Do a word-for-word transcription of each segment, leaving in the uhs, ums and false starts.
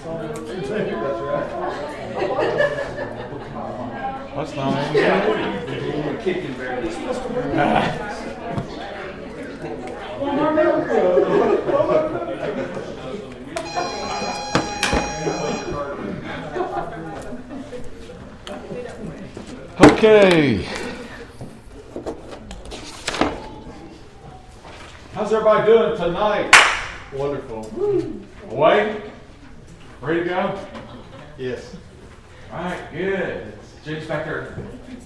That's right. That's not We're kicking barely. Okay. How's everybody doing tonight? Wonderful. Awake? Ready to go? Yes. All right, good. James back there.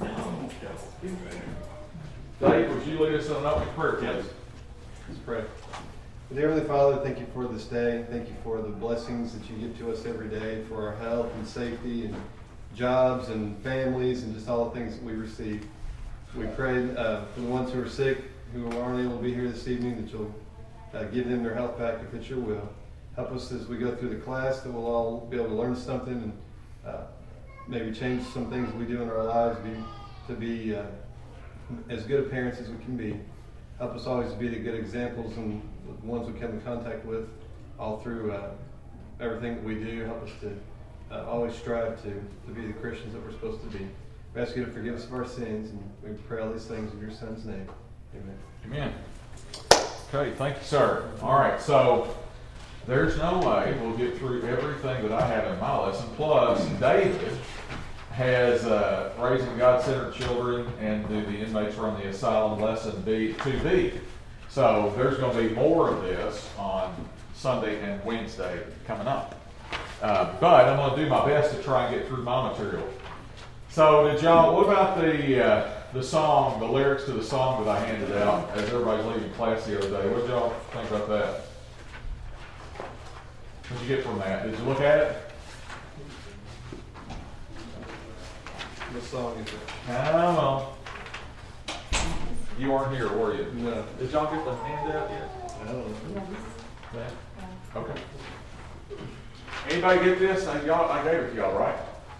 Dave, would you lead us in an opening prayer, please? Let's pray. Dear Heavenly Father, thank you for this day. Thank you for the blessings that you give to us every day, for our health and safety and jobs and families and just all the things that we receive. We pray uh, for the ones who are sick, who aren't able to be here this evening, that you'll uh, give them their health back if it's your will. Help us as we go through the class, that we'll all be able to learn something and uh, maybe change some things we do in our lives be, to be uh, as good of parents as we can be. Help us always be the good examples and the ones we come in contact with all through uh, everything that we do. Help us to uh, always strive to, to be the Christians that we're supposed to be. We ask you to forgive us of our sins, and we pray all these things in your Son's name. Amen. Amen. Okay, thank you, sir. All right, so there's no way we'll get through everything that I have in my lesson. Plus, David has uh, Raising God-Centered Children and Do the Inmates Run the Asylum lesson B two B. So there's going to be more of this on Sunday and Wednesday coming up. Uh, but I'm going to do my best to try and get through my material. So did y'all, what about the uh, the song, the lyrics to the song that I handed out as everybody's leaving class the other day? What did y'all think about that? What did you get from that? Did you look at it? What song is it? Come on. You weren't here, were you? No. Did y'all get the handout yet? I don't know. Yeah. Okay. Anybody get this? I, y'all, I gave it to y'all, right?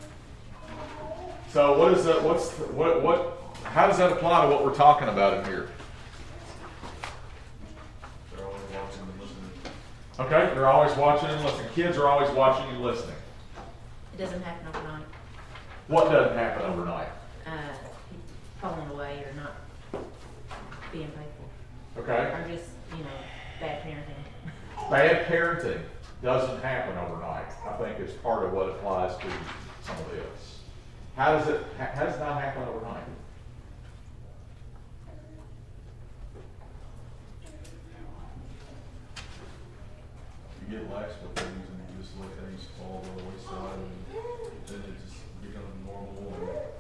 So what is that? What's the, what what? How does that apply to what we're talking about in here? They're always watching and listening. Okay, they're always watching and listening. Kids are always watching and listening. It doesn't happen overnight. What doesn't happen overnight? Uh, falling away or not being faithful. Okay. Or just, you know, bad parenting. Bad parenting doesn't happen overnight. I think it's part of what applies to some of this. How does it? How does it not happen overnight? You get lax with things and you just let things fall to the wayside and then it just becomes normal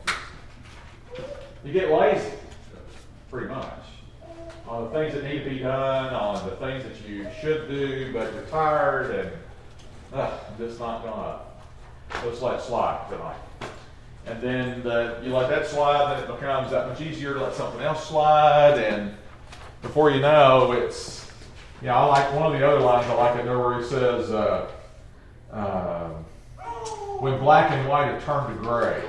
and just You get lazy, pretty much, on the things that need to be done, on the things that you should do, but you're tired and uh, I'm just not gonna. Let's let it slide tonight. And then the, you let that slide, then it becomes that much easier to let something else slide, and before you know, it's, you know, I like one of the other lines I like in there where he says, uh, uh, when black and white have turned to gray.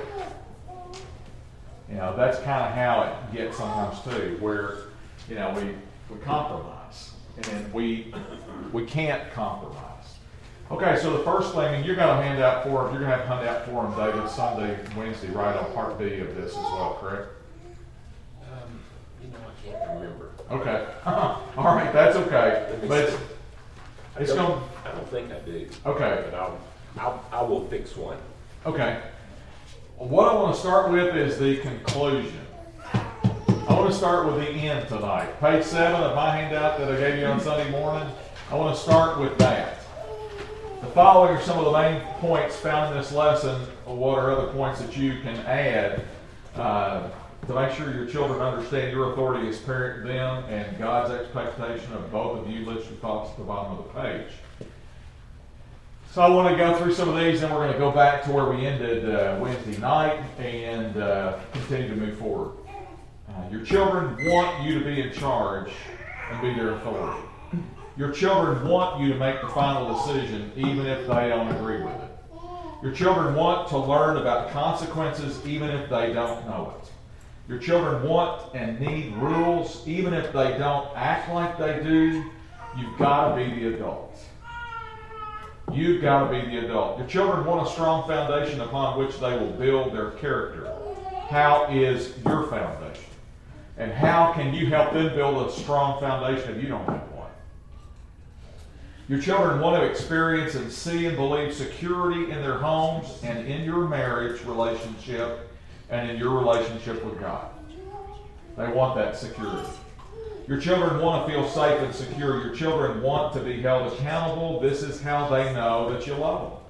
You know, that's kind of how it gets sometimes too, where, you know, we, we compromise, and we, we can't compromise. Okay, so the first thing, and you're going to hand out for, you're going to have a handout for them, David, Sunday, Wednesday, right on part B of this as well, correct? Um, you know, I can't remember. Okay. All right, that's okay. But it's, I it's don't, going I don't think I do. Okay. But I'll, I'll, I will fix one. Okay. What I want to start with is the conclusion. I want to start with the end tonight. Page seven of my handout that I gave you on Sunday morning, I want to start with that. The following are some of the main points found in this lesson, or what are other points that you can add uh, to make sure your children understand your authority as parent them and God's expectation of both of you. List your thoughts at the bottom of the page. So I want to go through some of these, and we're going to go back to where we ended uh, Wednesday night and uh, continue to move forward. Uh, your children want you to be in charge and be their authority. Your children want you to make the final decision even if they don't agree with it. Your children want to learn about consequences even if they don't know it. Your children want and need rules even if they don't act like they do. You've got to be the adult. You've got to be the adult. Your children want a strong foundation upon which they will build their character. How is your foundation? And how can you help them build a strong foundation if you don't have one? Your children want to experience and see and believe security in their homes and in your marriage relationship and in your relationship with God. They want that security. Your children want to feel safe and secure. Your children want to be held accountable. This is how they know that you love them.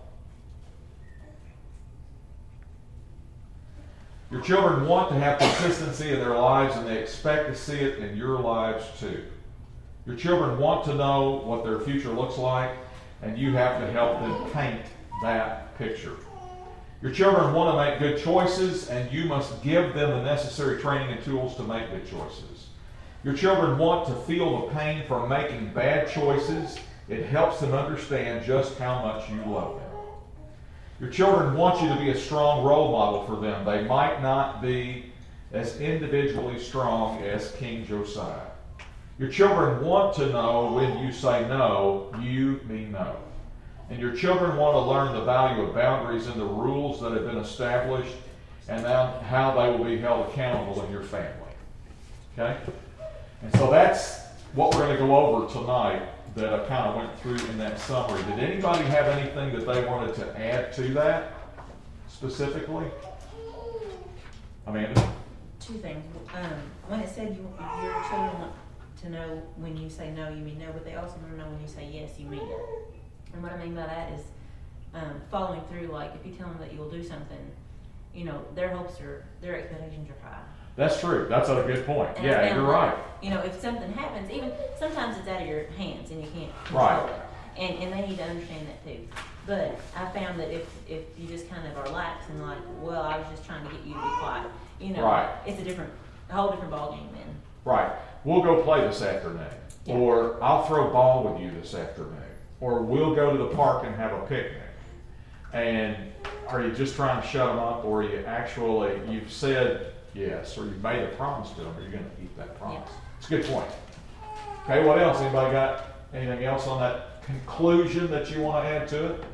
Your children want to have consistency in their lives, and they expect to see it in your lives too. Your children want to know what their future looks like, and you have to help them paint that picture. Your children want to make good choices, and you must give them the necessary training and tools to make good choices. Your children want to feel the pain from making bad choices. It helps them understand just how much you love them. Your children want you to be a strong role model for them. They might not be as individually strong as King Josiah. Your children want to know when you say no, you mean no. And your children want to learn the value of boundaries and the rules that have been established and how they will be held accountable in your family. Okay? And so that's what we're going to go over tonight that I kind of went through in that summary. Did anybody have anything that they wanted to add to that specifically? Amanda? Two things. Um, when it said you, your children want to know when you say no, you mean no, but they also want to know when you say yes, you mean it. And what I mean by that is um, following through. Like if you tell them that you'll do something, you know, their hopes are, their expectations are high. That's true. That's a good point. And Yeah, you're right. You know, if something happens, even sometimes it's out of your hands and you can't control Right. it. And and they need to understand that too. But I found that if, if you just kind of are lax and like, well, I was just trying to get you to be quiet, you know, Right. it's a different, a whole different ballgame then. Right. We'll go play this afternoon. Yeah. Or I'll throw a ball with you this afternoon. Or we'll go to the park and have a picnic. And are you just trying to shut them up, or you actually, you've said yes, or you've made a promise to them, or you're going to keep that promise? Yeah. It's a good point. Okay, what else? Anybody got anything else on that conclusion that you want to add to it?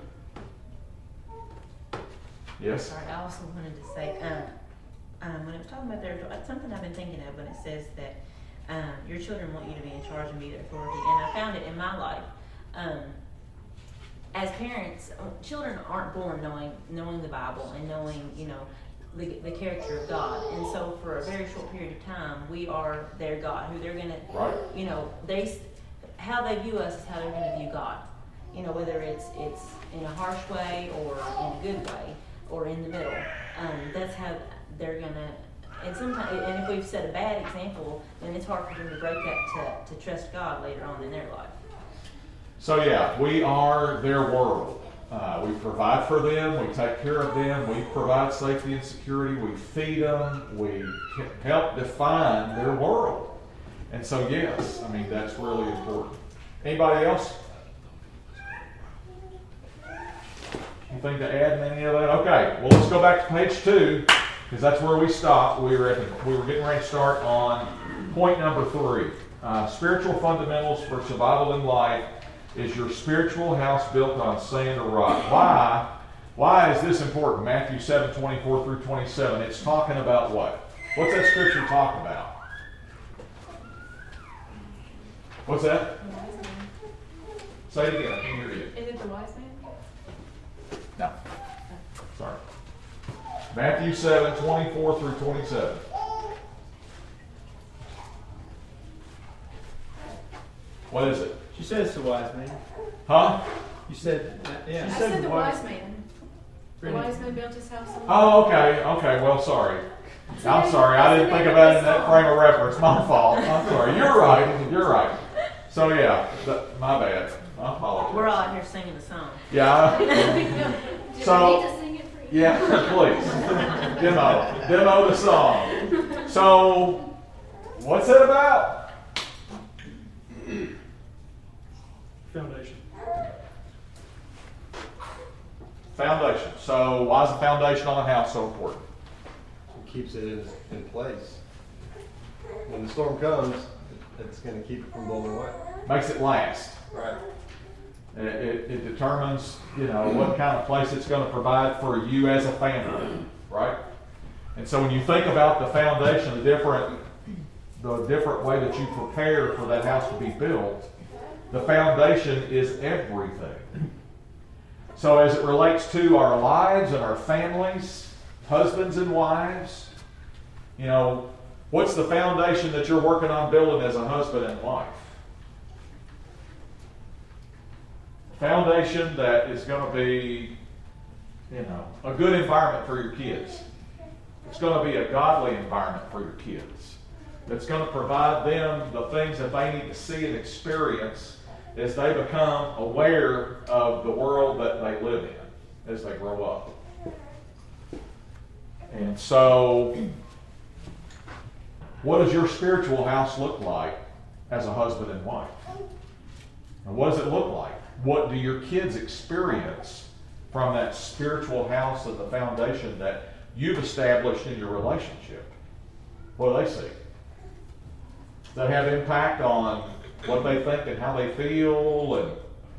Yes? Sorry, I also wanted to say, um, um, when it was talking about their, something I've been thinking of when it says that um, your children want you to be in charge and be their authority, and I found it in my life. Um, as parents, children aren't born knowing knowing the Bible and knowing, you know, the, the character of God. And so for a very short period of time, we are their God, who they're going to, Right. you know, they, how they view us is how they're going to view God. You know, whether it's it's in a harsh way or in a good way or in the middle. Um, that's how they're going to, and sometimes, and if we've set a bad example, then it's hard for them to break that to, to trust God later on in their life. So yeah, we are their world. Uh, we provide for them, we take care of them, we provide safety and security, we feed them, we help define their world. And so yes, I mean, that's really important. Anybody else? Anything to add in any of that? Okay, well let's go back to page two, because that's where we stopped. We were, at the, we were getting ready to start on point number three. Uh, spiritual fundamentals for survival in life. Is your spiritual house built on sand or rock? Why? Why is this important? Matthew seven, twenty-four through twenty-seven. It's talking about what? What's that scripture talking about? What's that? Say it again. I can't hear you. Is it the wise man? No. Sorry. Matthew seven, twenty-four through twenty-seven. What is it? She said it's the wise man. Huh? You said, yeah. I She said the wise man. The Really? wise man built his house on. Oh, okay. Okay. Well, sorry. I'm sorry. I didn't think about it in that frame of reference. My fault. I'm sorry. You're right. You're right. So yeah, that, my bad. I apologize. We're all out here singing the song. Yeah. Do So- we need to sing it for you? Yeah, please. Demo. Demo the song. So, what's it about? Foundation. Foundation. So, why is the foundation on a house so important? It keeps it in, in place. When the storm comes, it's going to keep it from blowing away. Makes it last. Right. It, it, it determines, you know, what kind of place it's going to provide for you as a family, right? And so when you think about the foundation, the different, the different way that you prepare for that house to be built, the foundation is everything. So as it relates to our lives and our families, husbands and wives, you know, what's the foundation that you're working on building as a husband and wife? Foundation that is going to be, you know, a good environment for your kids. It's going to be a godly environment for your kids. That's going to provide them the things that they need to see and experience as they become aware of the world that they live in as they grow up. And so, what does your spiritual house look like as a husband and wife? And what does it look like? What do your kids experience from that spiritual house and the foundation that you've established in your relationship? What do they see? Does that have impact on what they think and how they feel and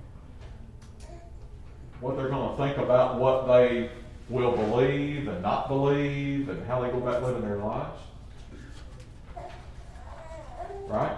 what they're going to think about what they will believe and not believe and how they go about living their lives? Right?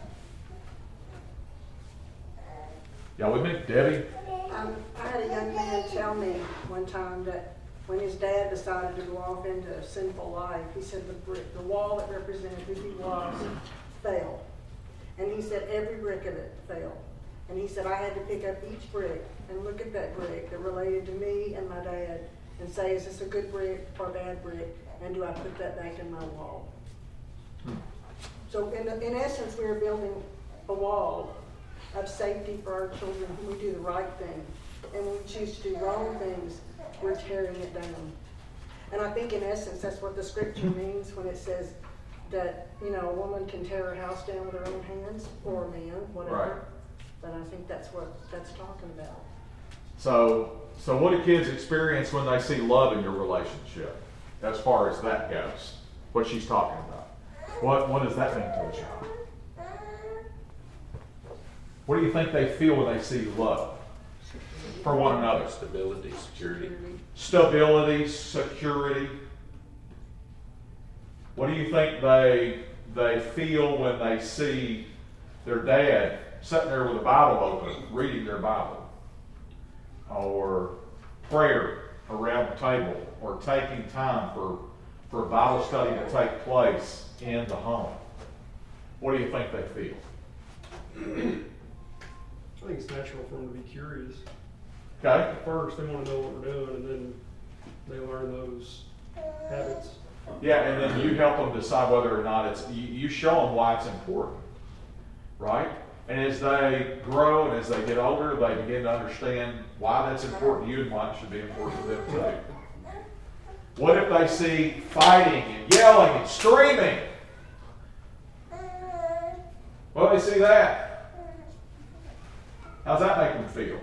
Y'all with me? Debbie? Um, I had a young man tell me one time that when his dad decided to go off into a sinful life, he said the brick, the wall that represented who he was fell. And he said every brick of it fell. And he said I had to pick up each brick and look at that brick that related to me and my dad and say, is this a good brick or a bad brick? And do I put that back in my wall? Hmm. So in, in essence, we are building a wall of safety for our children when we do the right thing. And when we choose to do wrong things, we're tearing it down. And I think in essence, that's what the scripture means when it says that, you know, a woman can tear her house down with her own hands, or a man, whatever. Right. But I think that's what that's talking about. So, so what do kids experience when they see love in your relationship, as far as that goes? What she's talking about. What what does that mean to a child? What do you think they feel when they see love for one another? Stability, security. Stability, security. What do you think they they feel when they see their dad sitting there with a Bible open, reading their Bible, or prayer around the table, or taking time for for Bible study to take place in the home? What do you think they feel? I think it's natural for them to be curious. Okay. At first, they want to know what we're doing, and then they learn those habits. Yeah, and then you help them decide whether or not it's, you, you show them why it's important, right? And as they grow and as they get older, they begin to understand why that's important to you and why it should be important to them too. What if they see fighting and yelling and screaming? Well, they see that. How's that make them feel?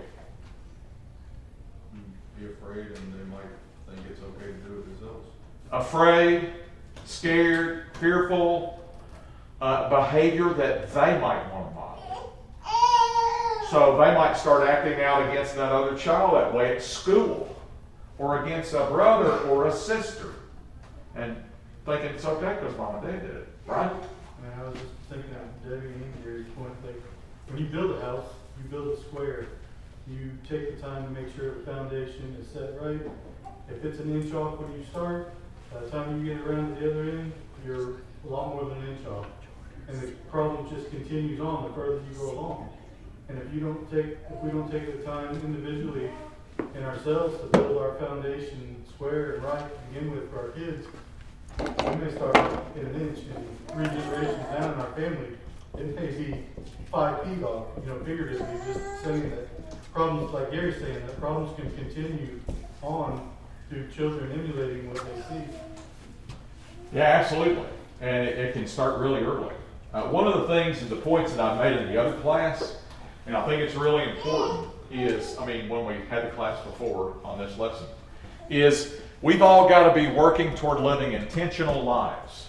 Be afraid, and they might think it's okay to do it themselves. Afraid, scared, fearful, uh, behavior that they might want to model. So they might start acting out against that other child that way at school, or against a brother or a sister, and thinking it's okay because mom and dad did it, right? And I was just thinking of Debbie and Gary's point, like when you build a house, you build a square. You take the time to make sure the foundation is set right. If it's an inch off when you start, by the time you get around to the other end, you're a lot more than an inch off. And the problem just continues on the further you go along. And if you don't take, if we don't take the time individually and ourselves to build our foundation square and right to begin with for our kids, we may start in an inch and three generations down in our family, it may be five feet off, you know, figuratively, just saying that problems, like Gary's saying, that problems can continue on through children emulating what they see. Yeah, absolutely. And it, it can start really early. Uh, one of the things and the points that I made in the other class, and I think it's really important, is, I mean, when we had the class before on this lesson, is we've all got to be working toward living intentional lives.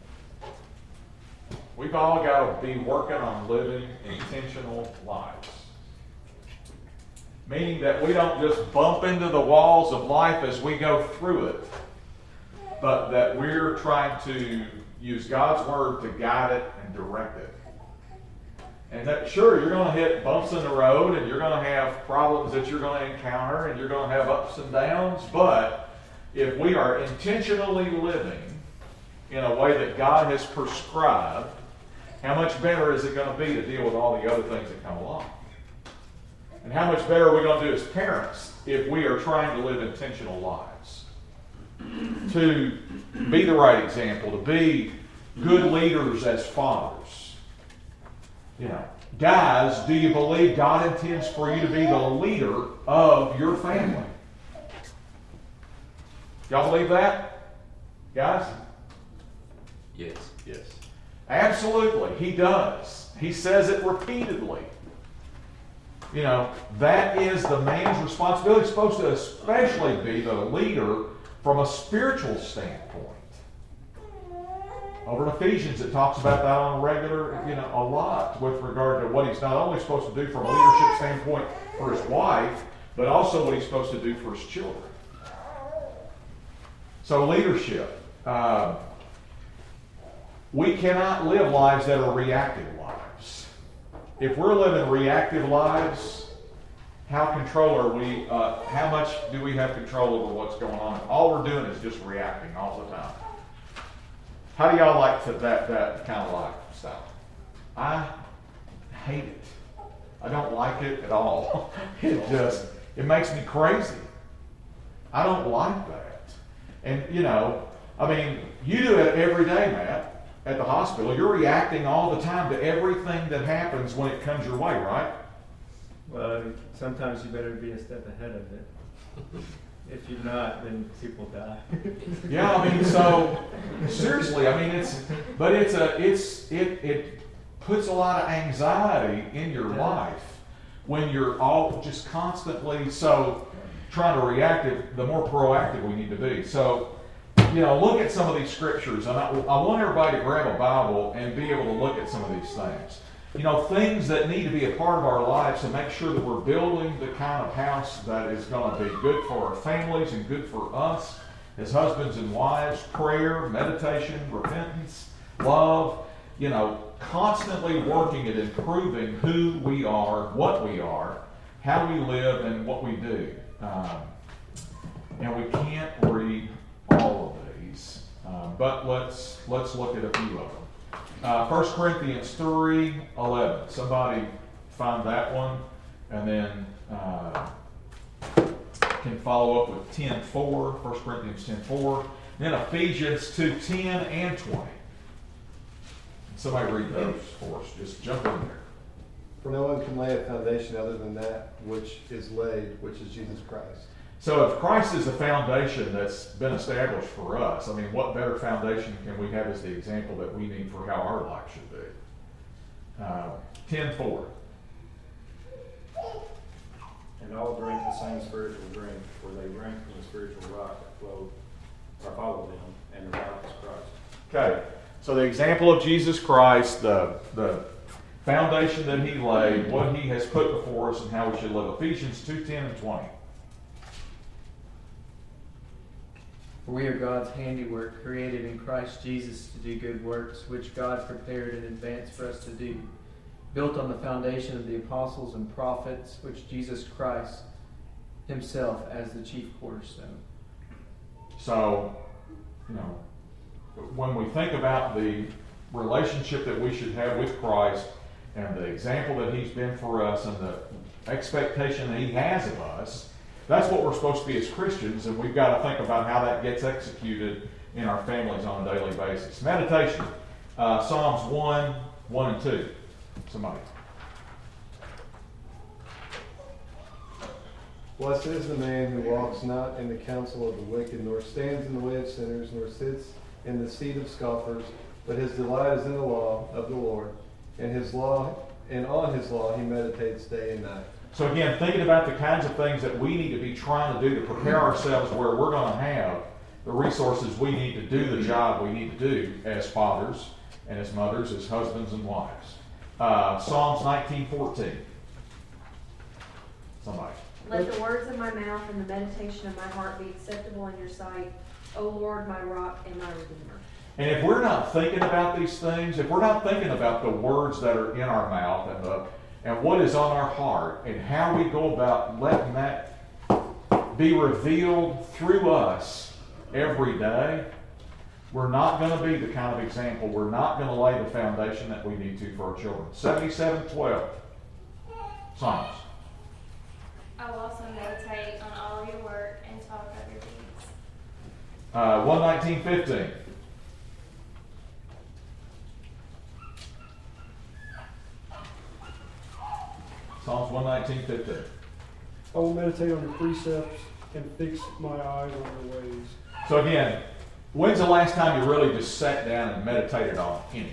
We've all got to be working on living intentional lives. meaning that we don't just bump into the walls of life as we go through it, but that we're trying to use God's Word to guide it and direct it. And that, sure, you're going to hit bumps in the road, and you're going to have problems that you're going to encounter, and you're going to have ups and downs, but if we are intentionally living in a way that God has prescribed, how much better is it going to be to deal with all the other things that come along? And how much better are we going to do as parents if we are trying to live intentional lives? To be the right example, to be good leaders as fathers. You know, guys, do you believe God intends for you to be the leader of your family? Y'all believe that? Guys? Yes. Yes. Absolutely, He does. He says it repeatedly. You know, that is the man's responsibility. He's supposed to especially be the leader from a spiritual standpoint. Over in Ephesians, it talks about that on a regular, you know, a lot with regard to what he's not only supposed to do from a leadership standpoint for his wife, but also what he's supposed to do for his children. So leadership. Uh, we cannot live lives that are reactive lives. If we're living reactive lives, how control are we, uh, how much do we have control over what's going on? All we're doing is just reacting all the time. How do y'all like to, that, that kind of lifestyle? I hate it. I don't like it at all. It just, it makes me crazy. I don't like that. And, you know, I mean, you do it every day, Matt. At the hospital, you're reacting all the time to everything that happens when it comes your way, right? Well, sometimes you better be a step ahead of it. If you're not, then people die. Yeah, I mean, so seriously, I mean, it's, but it's a, it's, it, it puts a lot of anxiety in your life when you're all just constantly so trying to react. The more proactive we need to be. So, you know, look at some of these scriptures, and I, I want everybody to grab a Bible and be able to look at some of these things. You know, things that need to be a part of our lives to make sure that we're building the kind of house that is going to be good for our families and good for us as husbands and wives. Prayer, meditation, repentance, love, you know, constantly working at improving who we are, what we are, how we live, and what we do. Um, and we can't read all of these, uh, but let's let's look at a few of them. Uh, First Corinthians three eleven. Somebody find that one, and then uh, can follow up with ten four. First Corinthians ten four. Then Ephesians two ten and twenty. Somebody read those for us. Just jump in there. For no one can lay a foundation other than that which is laid, which is Jesus Christ. So if Christ is the foundation that's been established for us, I mean, what better foundation can we have as the example that we need for how our life should be? Uh, ten four. And all drink the same spiritual drink, for they drink from the spiritual rock that flowed or followed them, and the rock is Christ. Okay, so the example of Jesus Christ, the the foundation that He laid, what He has put before us, and how we should live. Ephesians two ten and twenty. For we are God's handiwork, created in Christ Jesus to do good works, which God prepared in advance for us to do, built on the foundation of the apostles and prophets, which Jesus Christ Himself as the chief cornerstone. So, you know, when we think about the relationship that we should have with Christ and the example that He's been for us and the expectation that He has of us, that's what we're supposed to be as Christians, and we've got to think about how that gets executed in our families on a daily basis. Meditation, uh, Psalms one, one and two. Somebody. Blessed is the man who walks not in the counsel of the wicked, nor stands in the way of sinners, nor sits in the seat of scoffers, but his delight is in the law of the Lord, and his law, and on his law he meditates day and night. So again, thinking about the kinds of things that we need to be trying to do to prepare ourselves where we're going to have the resources we need to do the job we need to do as fathers and as mothers, as husbands and wives. Uh, Psalms nineteen fourteen. Somebody. Let the words of my mouth and the meditation of my heart be acceptable in your sight, O Lord, my rock and my redeemer. And if we're not thinking about these things, if we're not thinking about the words that are in our mouth and the, and what is on our heart and how we go about letting that be revealed through us every day, we're not going to be the kind of example. We're not going to lay the foundation that we need to for our children. seventy-seven twelve. Psalms. I will also meditate on all your work and talk of your deeds. Uh, one nineteen fifteen. Psalms one nineteen fifteen. I will meditate on your precepts and fix my eyes on your ways. So again, when's the last time you really just sat down and meditated on anything?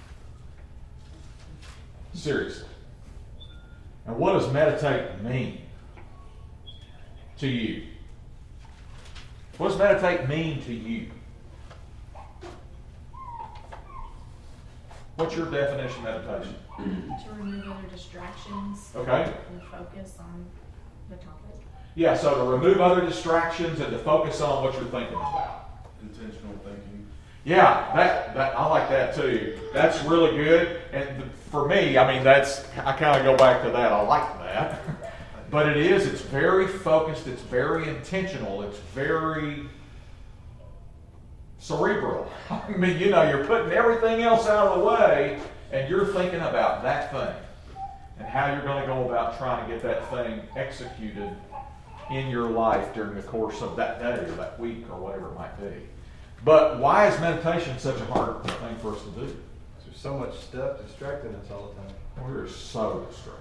Seriously. And what does meditate mean to you? What does meditate mean to you? What's your definition of meditation? To remove other distractions. Okay. And focus on the topic. Yeah, so to remove other distractions and to focus on what you're thinking about. Intentional thinking. Yeah, that, that I like that too. That's really good. And th- for me, I mean, that's I kind of go back to that. I like that. But it is, it's very focused, it's very intentional, it's very cerebral. I mean, you know, you're putting everything else out of the way and you're thinking about that thing and how you're going to go about trying to get that thing executed in your life during the course of that day or that week or whatever it might be. But why is meditation such a hard thing for us to do? There's so much stuff distracting us all the time. We're so distracted.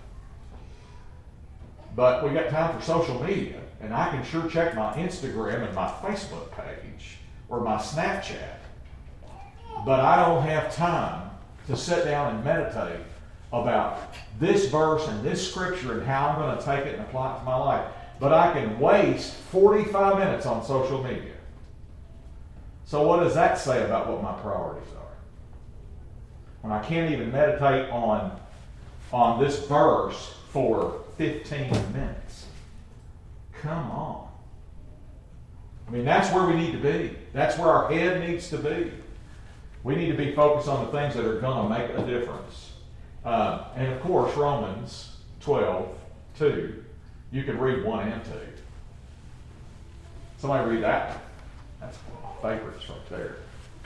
But we got time for social media, and I can sure check my Instagram and my Facebook page or my Snapchat. But I don't have time to sit down and meditate about this verse and this scripture and how I'm going to take it and apply it to my life. But I can waste forty-five minutes on social media. So what does that say about what my priorities are? When I can't even meditate on, on this verse for fifteen minutes. Come on. I mean, that's where we need to be. That's where our head needs to be. We need to be focused on the things that are going to make a difference. Uh, and of course, Romans twelve two. You can read one and two. Somebody read that one. That's one of my favorites right there.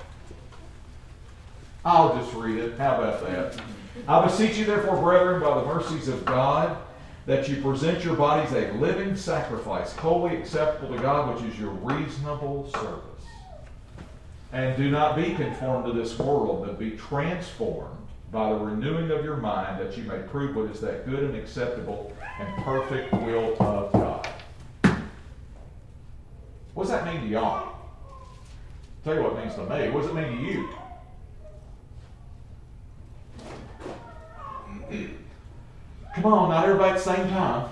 I'll just read it. How about that? I beseech you, therefore, brethren, by the mercies of God, that you present your bodies a living sacrifice, wholly acceptable to God, which is your reasonable service. And do not be conformed to this world, but be transformed by the renewing of your mind, that you may prove what is that good and acceptable and perfect will of God. What does that mean to y'all? I'll tell you what it means to me. What does it mean to you? Come on, not everybody at the same time.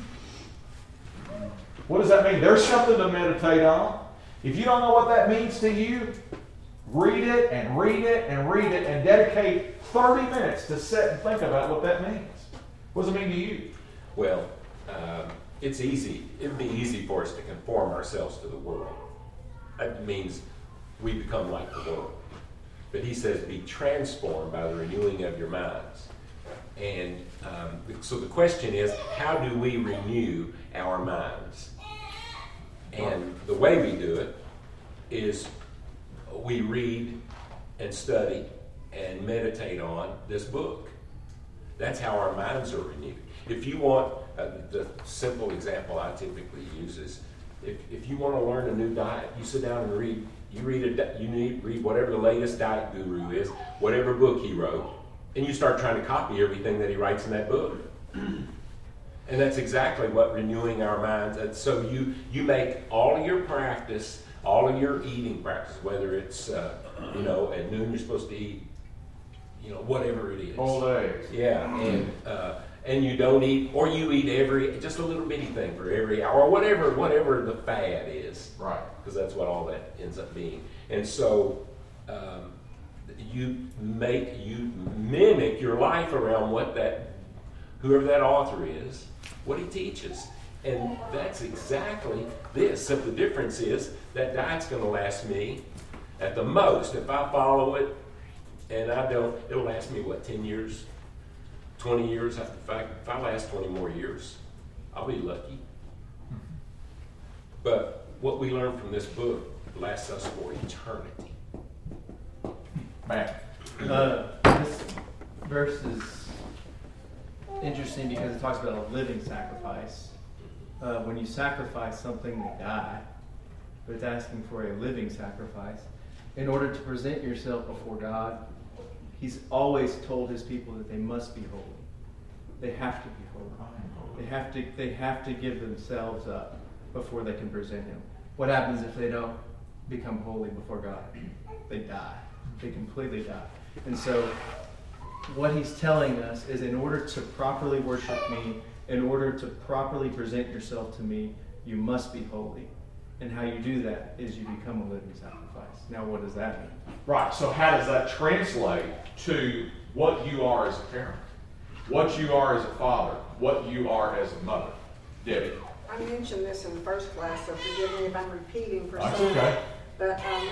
What does that mean? There's something to meditate on. If you don't know what that means to you, read it and read it and read it and dedicate thirty minutes to sit and think about what that means. What does it mean to you? Well, um, it's easy. It'd be easy for us to conform ourselves to the world. That means we become like the world. But he says, be transformed by the renewing of your minds. And um, so the question is, how do we renew our minds? And the way we do it is we read and study and meditate on this book. That's how our minds are renewed. If you want, uh, the simple example I typically use is, if, if you want to learn a new diet, you sit down and read. You read a, you need read whatever the latest diet guru is, whatever book he wrote, and you start trying to copy everything that he writes in that book. And that's exactly what renewing our minds. And so you you make all of your practice, all of your eating practice, whether it's uh, you know at noon you're supposed to eat, you know whatever it is. All eggs. Yeah, and uh, and you don't eat, or you eat every just a little bitty thing for every hour, or whatever whatever the fad is. Right. Because that's what all that ends up being. And so um, you make you mimic your life around what that whoever that author is, what he teaches. And that's exactly this. So the difference is that diet's going to last me at the most, if I follow it, and I don't, it'll last me, what, ten years, twenty years? In fact, if I last twenty more years, I'll be lucky. But what we learn from this book lasts us for eternity. Matt. Uh, this verse is interesting because it talks about a living sacrifice. Uh, when you sacrifice something, they die. But it's asking for a living sacrifice. In order to present yourself before God, He's always told His people that they must be holy. They have to be holy. They have to, they have to give themselves up before they can present Him. What happens if they don't become holy before God? They die. They completely die. And so what He's telling us is, in order to properly worship me, in order to properly present yourself to me, you must be holy. And how you do that is you become a living sacrifice. Now, what does that mean? Right, so how does that translate to what you are as a parent, what you are as a father, what you are as a mother? Debbie. I mentioned this in first class, so forgive me if I'm repeating for That's some. okay. But um,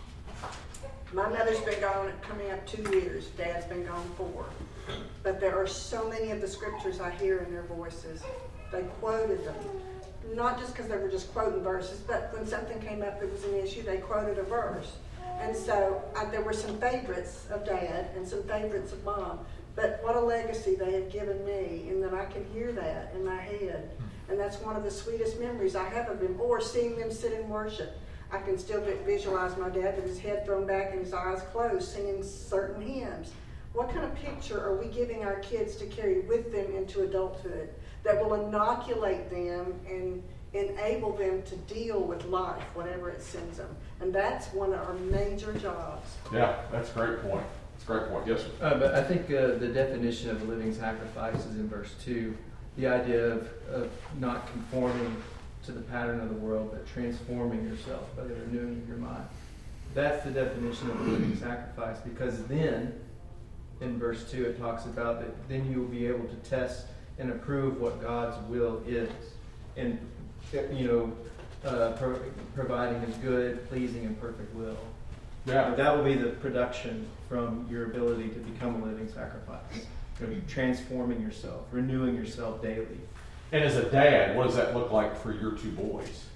my mother's been gone, coming up two years. Dad's been gone four. But there are so many of the scriptures I hear in their voices. They quoted them. Not just because they were just quoting verses, but when something came up that was an issue, they quoted a verse. And so I, there were some favorites of Dad and some favorites of Mom. But what a legacy they have given me, and that I can hear that in my head. And that's one of the sweetest memories I have of them. Or seeing them sit in worship. I can still visualize my dad with his head thrown back and his eyes closed, singing certain hymns. What kind of picture are we giving our kids to carry with them into adulthood that will inoculate them and enable them to deal with life, whatever it sends them? And that's one of our major jobs. Yeah, that's a great point. That's a great point. Yes, sir. Uh, but I think uh, the definition of a living sacrifice is in verse two. The idea of, of not conforming to the pattern of the world, but transforming yourself by the renewing of your mind. That's the definition of a living sacrifice, because then, in verse two, it talks about that then you will be able to test and approve what God's will is. And, you know, uh, pro- providing His good, pleasing, and perfect will. Yeah. That will be the production from your ability to become a living sacrifice. You know, transforming yourself, renewing yourself daily. And as a dad, what does that look like for your two boys?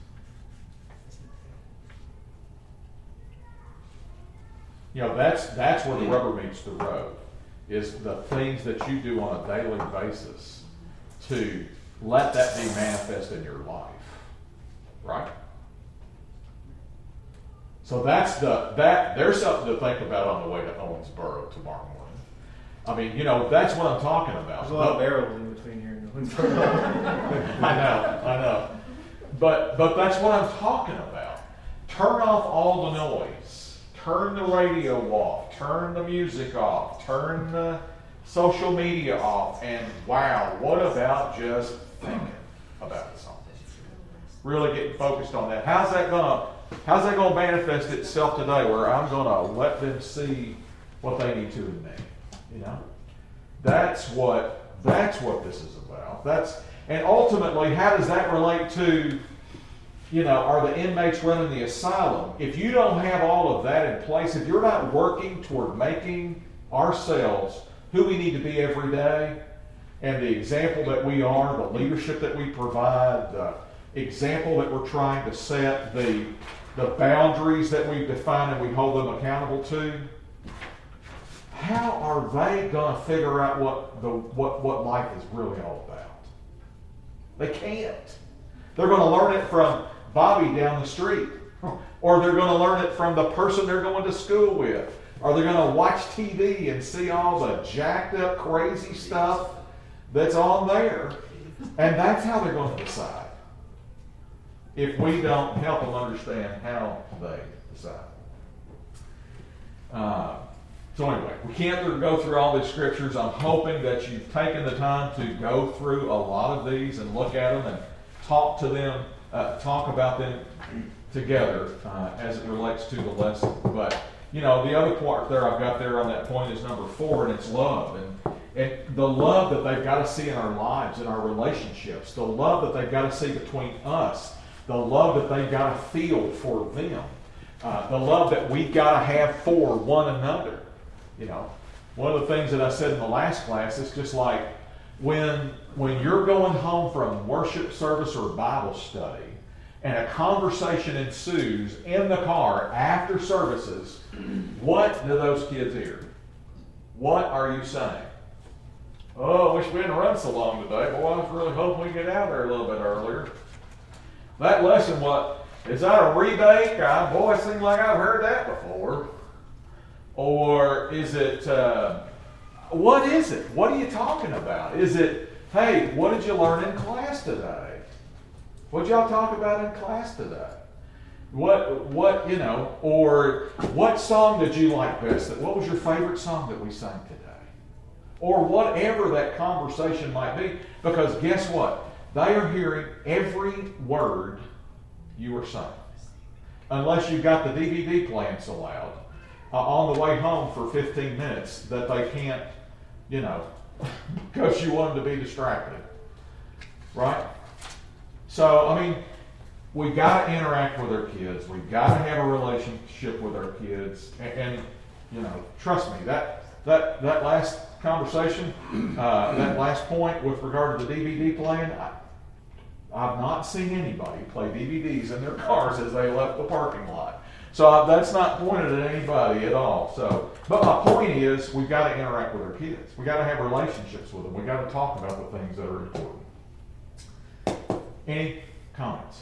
You know, that's that's where the rubber meets the road, is the things that you do on a daily basis to let that be manifest in your life. Right? So that's the that there's something to think about on the way to Owensboro tomorrow morning. I mean, you know, that's what I'm talking about. There's a lot of barrels in between here and Owensboro. I know, I know. But but that's what I'm talking about. Turn off all the noise. Turn the radio off. Turn the music off. Turn the social media off. And wow, what about just thinking about something? Really getting focused on that. How's that gonna how's that gonna manifest itself today, where I'm gonna let them see what they need to in me? You know? That's what that's what this is about. That's and ultimately, how does that relate to, you know, are the inmates running the asylum? If you don't have all of that in place, if you're not working toward making ourselves who we need to be every day, and the example that we are, the leadership that we provide, the example that we're trying to set, the, the boundaries that we define and we hold them accountable to, how are they going to figure out what, the, what, what life is really all about? They can't. They're going to learn it from Bobby down the street. Or they're going to learn it from the person they're going to school with. Or they're going to watch T V and see all the jacked up, crazy stuff that's on there. And that's how they're going to decide. If we don't help them understand how they decide. Uh, so anyway, we can't go through all these scriptures. I'm hoping that you've taken the time to go through a lot of these and look at them and talk to them, uh, talk about them together uh, as it relates to the lesson. But, you know, the other part there I've got there on that point is number four, and it's love. And And the love that they've got to see in our lives, in our relationships, the love that they've got to see between us, the love that they've got to feel for them, uh, the love that we've got to have for one another. You know, one of the things that I said in the last class is just like when when you're going home from worship service or Bible study, and a conversation ensues in the car after services, what do those kids hear? What are you saying? Oh, I wish we hadn't run so long today. Boy, I was really hoping we could get out there a little bit earlier. That lesson, what, is that a rebate? Uh, boy, it seems like I've heard that before. Or is it, uh, what is it? What are you talking about? Is it, hey, what did you learn in class today? What did y'all talk about in class today? What, what, you know, or what song did you like best? What was your favorite song that we sang today? Or whatever that conversation might be. Because guess what? They are hearing every word you are saying. Unless you've got the D V D playing so loud uh, on the way home for fifteen minutes that they can't, you know, because you want them to be distracted. Right? So, I mean, we've got to interact with our kids. We've got to have a relationship with our kids. And, and you know, trust me, that that that last conversation, uh, that last point with regard to the D V D playing, I, I've not seen anybody play D V Ds in their cars as they left the parking lot. So I, that's not pointed at anybody at all. So, but my point is, we've got to interact with our kids. We've got to have relationships with them. We've got to talk about the things that are important. Any comments?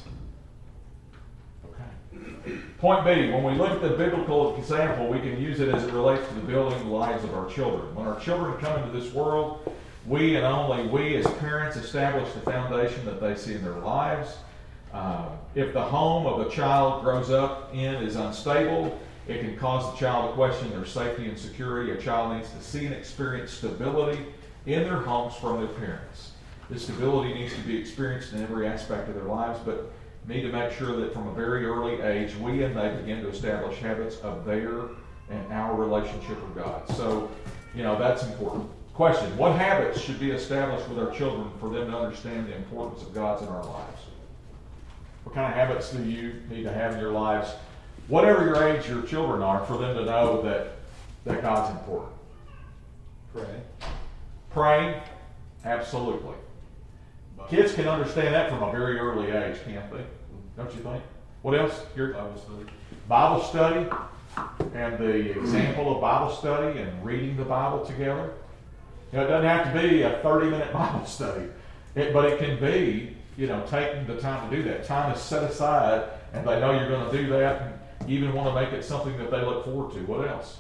Okay. Point B, when we look at the biblical example, we can use it as it relates to the building the lives of our children. When our children come into this world, we and only we as parents establish the foundation that they see in their lives. Uh, if the home of a child grows up in is unstable, it can cause the child to question their safety and security. A child needs to see and experience stability in their homes from their parents. This stability needs to be experienced in every aspect of their lives, but need to make sure that from a very early age, we and they begin to establish habits of their and our relationship with God. So, you know, that's important. Question, what habits should be established with our children for them to understand the importance of God's in our lives? What kind of habits do you need to have in your lives, whatever your age your children are, for them to know that, that God's important? Pray. Praying? Absolutely. Kids can understand that from a very early age, can't they? Don't you think? What else? Your Bible study. Bible study and the example of Bible study and reading the Bible together. You know, it doesn't have to be a thirty-minute Bible study, it, but it can be, you know, taking the time to do that. Time is set aside, and they know you're going to do that, and you even want to make it something that they look forward to. What else?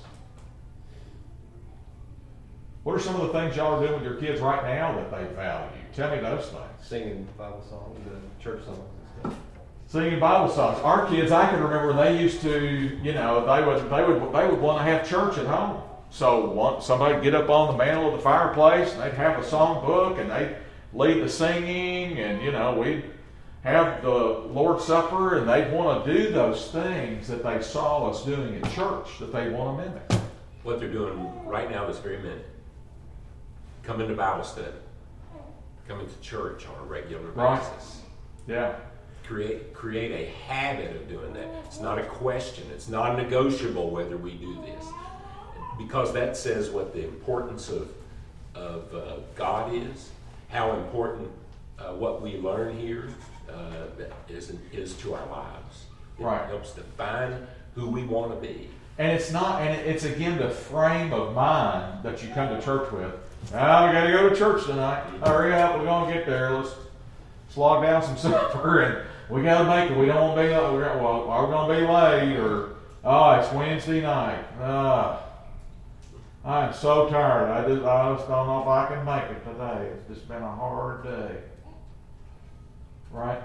What are some of the things y'all are doing with your kids right now that they value? Tell me those things. Singing Bible songs and church songs and stuff. Singing Bible songs. Our kids, I can remember they used to, you know, they would they would they would want to have church at home. So one, somebody would get up on the mantle of the fireplace and they'd have a song book and they'd lead the singing, and you know, we'd have the Lord's Supper, and they'd want to do those things that they saw us doing at church that they want to mimic. What they're doing right now this very minute. Come into Bible study. Come into church on a regular Right. basis. Yeah. Create create a habit of doing that. It's not a question. It's non-negotiable whether we do this, because that says what the importance of of uh, God is, how important uh, what we learn here uh, is is to our lives. It Right. helps define who we want to be. And it's not, and it's again the frame of mind that you come to church with. Ah, we got to go to church tonight. Hurry up, we're going to get there. Let's slog down some supper, and we got to make it. We don't want to be, we're, well, are we going to be late? Or, oh, it's Wednesday night. Ah, I'm so tired. I just, I just don't know if I can make it today. It's just been a hard day. Right?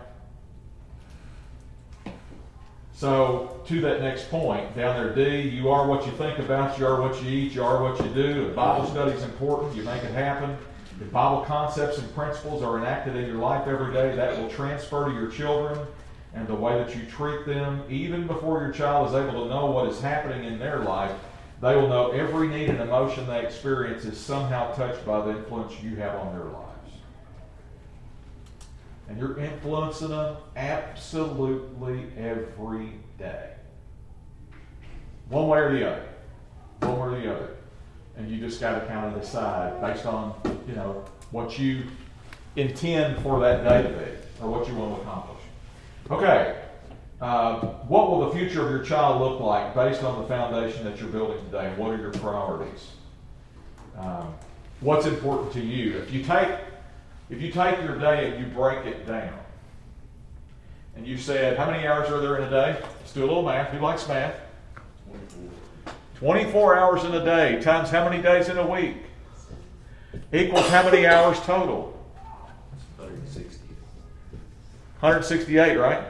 So, to that next point, down there, D, you are what you think about, you are what you eat, you are what you do. If Bible study is important, you make it happen. If Bible concepts and principles are enacted in your life every day, that will transfer to your children, and the way that you treat them, even before your child is able to know what is happening in their life, They will know every need and emotion they experience is somehow touched by the influence you have on their lives. And you're influencing them absolutely every day. One way or the other. One way or the other. And you just got to kind of decide based on, you know, what you intend for that day to be, or what you want to accomplish. Okay. Uh, what will the future of your child look like based on the foundation that you're building today? And what are your priorities? Um, what's important to you? If you take if you take your day and you break it down, and you said, how many hours are there in a day? Let's do a little math. Who likes math? Twenty-four. twenty-four hours in a day times how many days in a week? Equals how many hours total? one hundred sixty. one hundred sixty-eight, right?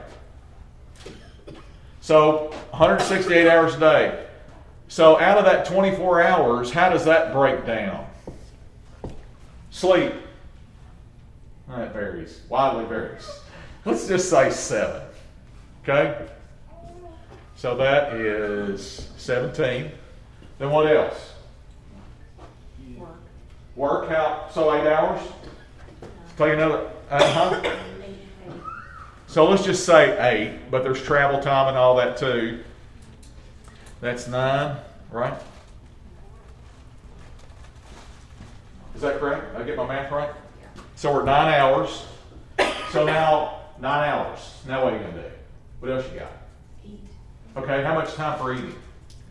So, one hundred sixty-eight hours a day. So, out of that twenty-four hours, how does that break down? Sleep. That varies. Widely varies. Let's just say seven. Okay? So, that is seventeen. Then what else? Work. Work out. So, eight hours? Take another. Uh-huh. So let's just say eight, but there's travel time and all that too. That's nine, right? Is that correct? Did I get my math right? So we're at nine hours. So now, nine hours. Now what are you going to do? What else you got? Eat. Okay, how much time for eating?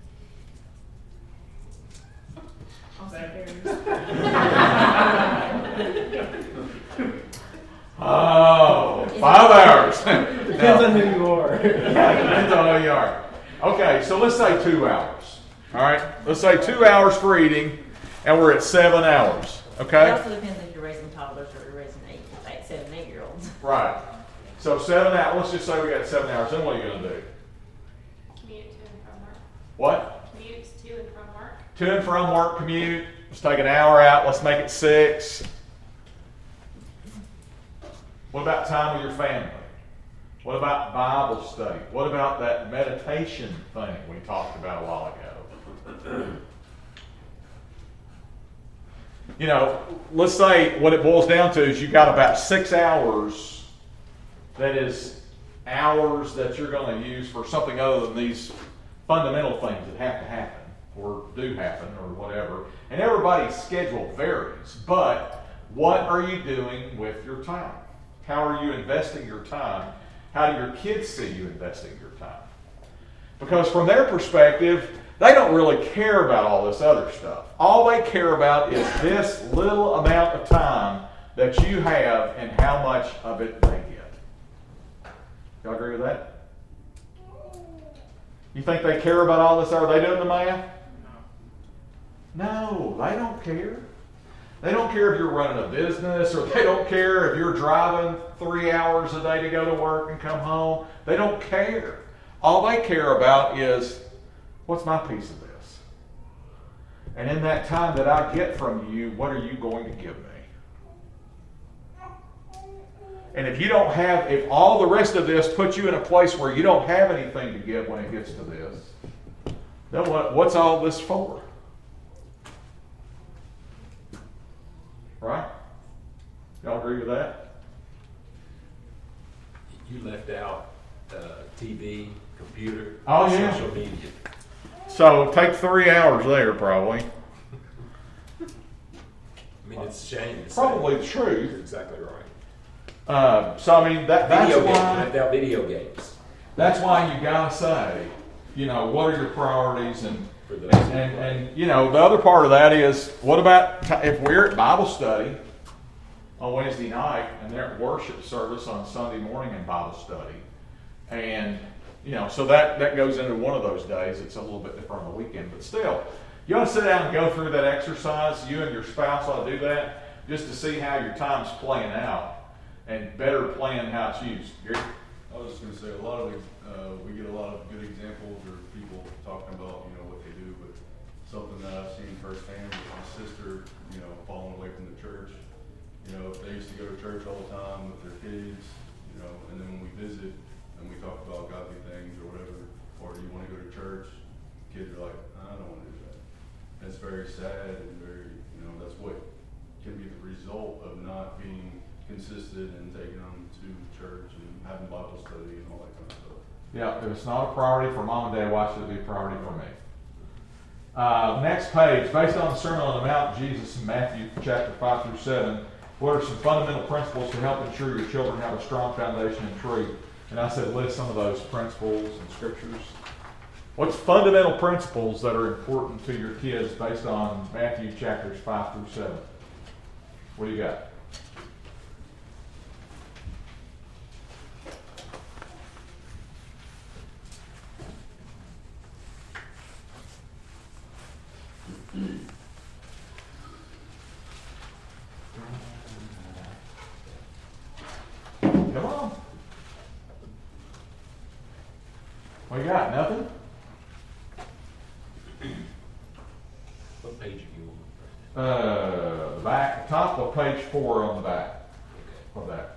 Oh, five hours. Depends on who you are. Yeah, depends on who you are. Okay, so let's say two hours. All right, let's say two hours for eating, and we're at seven hours. It Okay? also depends if you're raising toddlers or you're raising eight, eight, seven, eight-year-olds. Right. So seven hours. Let's just say we got seven hours. Then what are you going to do? Commute to and from work. What? Commutes to and from work. To and from work commute. Let's take an hour out. Let's make it six. What about time with your family? What about Bible study? What about that meditation thing we talked about a while ago? You know, let's say what it boils down to is you got about six hours that is hours that you're going to use for something other than these fundamental things that have to happen or do happen or whatever. And everybody's schedule varies, but what are you doing with your time? How are you investing your time? How do your kids see you investing your time? Because from their perspective, they don't really care about all this other stuff. All they care about is this little amount of time that you have and how much of it they get. Y'all agree with that? You think they care about all this? Are they doing the math? No, they don't care. They don't care if you're running a business, or they don't care if you're driving three hours a day to go to work and come home. They don't care. All they care about is, what's my piece of this? And in that time that I get from you, what are you going to give me? And if you don't have, if all the rest of this puts you in a place where you don't have anything to give when it gets to this, then what, what's all this for? Right? Y'all agree with that? You left out uh, T V, computer, Oh, yeah. social media. So take three hours there, probably. I mean, it's a shame. to say. Probably the truth. You're exactly right. Uh, so I mean that that's Video games. why Left out video games. that's why you gotta say, you know, what are your priorities and For those and, and, and you know the other part of that is what about t- if we're at Bible study on Wednesday night and they're at worship service on Sunday morning in Bible study, and you know so that that goes into one of those days. It's a little bit different on the weekend, but still, you ought to sit down and go through that exercise. You and your spouse ought to do that just to see how your time's playing out and better plan how it's used. Gary? I was just gonna say, a lot of, the, uh, we get a lot of good examples or people talking about, you know, what they do, but something that I've seen firsthand with my sister, you know, falling away from the church. You know, they used to go to church all the time with their kids, you know, and then when we visit and we talk about godly things or whatever, or do you wanna go to church? Kids are like, I don't wanna do that. That's very sad and very, you know, that's what can be the result of not being consistent and taking them to church and having Bible study and all that kind of stuff. Yeah, if it's not a priority for mom and dad, why should it be a priority for me? Uh, next page, based on the Sermon on the Mount, Jesus in Matthew chapter five through seven, what are some fundamental principles to help ensure your children have a strong foundation in truth? And I said list some of those principles and scriptures. What's fundamental principles that are important to your kids based on Matthew chapters five through seven? What do you got? Come on. What you got? Nothing? What page are you on? Uh, the back, top of page four on the back of that.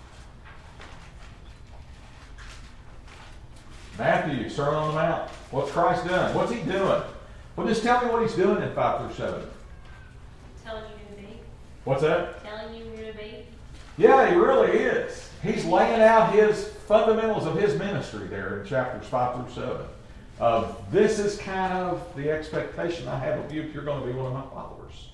Matthew, Sermon on the Mount. What's Christ doing? What's he doing? Well, just tell me what he's doing in five through seven. Telling you who to be. What's that? Telling you who to be. Yeah, he really is. He's laying out his fundamentals of his ministry there in chapters five through seven. Uh, this is kind of the expectation I have of you if you're going to be one of my followers.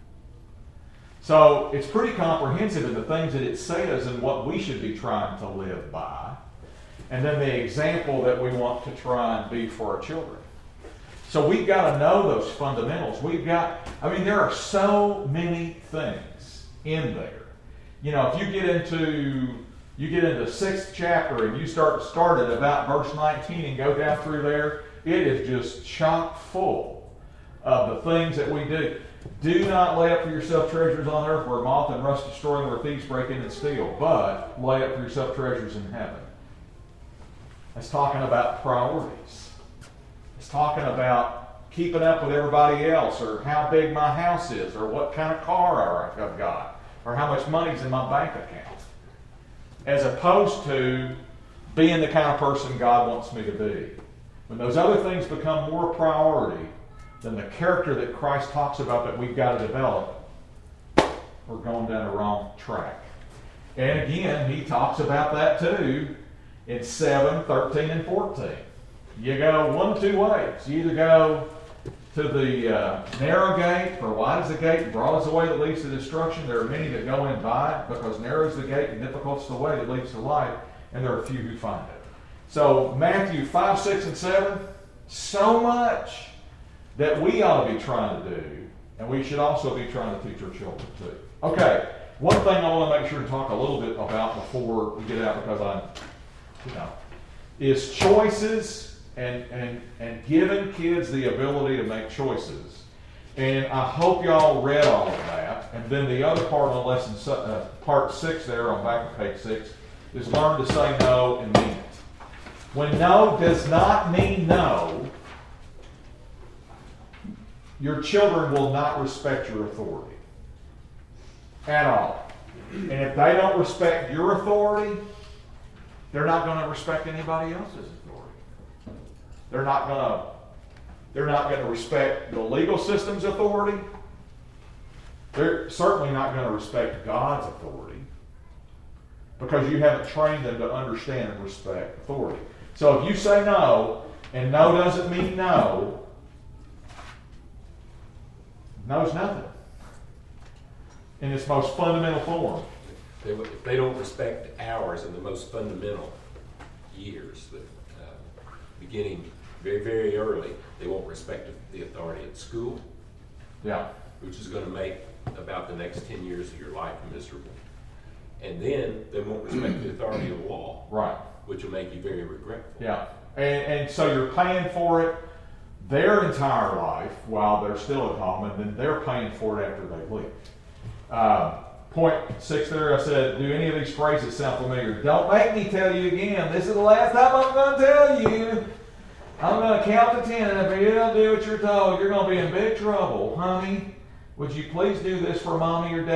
So it's pretty comprehensive in the things that it says and what we should be trying to live by. And then the example that we want to try and be for our children. So we've got to know those fundamentals. We've got, I mean, there are so many things in there. You know, if you get into, you get into the sixth chapter and you start start at about verse nineteen and go down through there, it is just chock full of the things that we do. Do not lay up for yourself treasures on earth where moth and rust destroy and where thieves break in and steal, but lay up for yourself treasures in heaven. That's talking about priorities. It's talking about keeping up with everybody else, or how big my house is, or what kind of car I've got, or how much money's in my bank account. As opposed to being the kind of person God wants me to be. When those other things become more priority than the character that Christ talks about that we've got to develop, we're going down the wrong track. And again, he talks about that too in seven, thirteen, and fourteen. You go one of two ways. You either go to the uh, narrow gate, for wide is the gate, and broad is the way that leads to destruction. There are many that go in by it, because narrow is the gate and difficult is the way that leads to life, and there are few who find it. So Matthew five, six, and seven, so much that we ought to be trying to do, and we should also be trying to teach our children too. Okay, one thing I want to make sure to talk a little bit about before we get out, because I'm, you know, is choices. And, and, and giving kids the ability to make choices. And I hope y'all read all of that. And then the other part on lesson, uh, part six there on back of page six, is learn to say no and mean it. When no does not mean no, your children will not respect your authority at all. And if they don't respect your authority, they're not going to respect anybody else's authority. They're not going to they're not going to respect the legal system's authority. They're certainly not going to respect God's authority, because you haven't trained them to understand and respect authority. So if you say no, and no doesn't mean no, no's nothing in its most fundamental form. They, if they don't respect ours in the most fundamental years, the, uh, beginning very, very early, they won't respect the authority at school. Yeah. Which is going to make about the next ten years of your life miserable. And then they won't respect the authority of law. Right. Which will make you very regretful. Yeah. And, and so you're paying for it their entire life while they're still at home, and then they're paying for it after they leave. Uh, point six there, I said, do any of these phrases sound familiar? Don't make me tell you again. This is the last time I'm going to tell you. I'm going to count to ten, and if you don't do what you're told, you're going to be in big trouble. Honey, would you please do this for mommy or dad?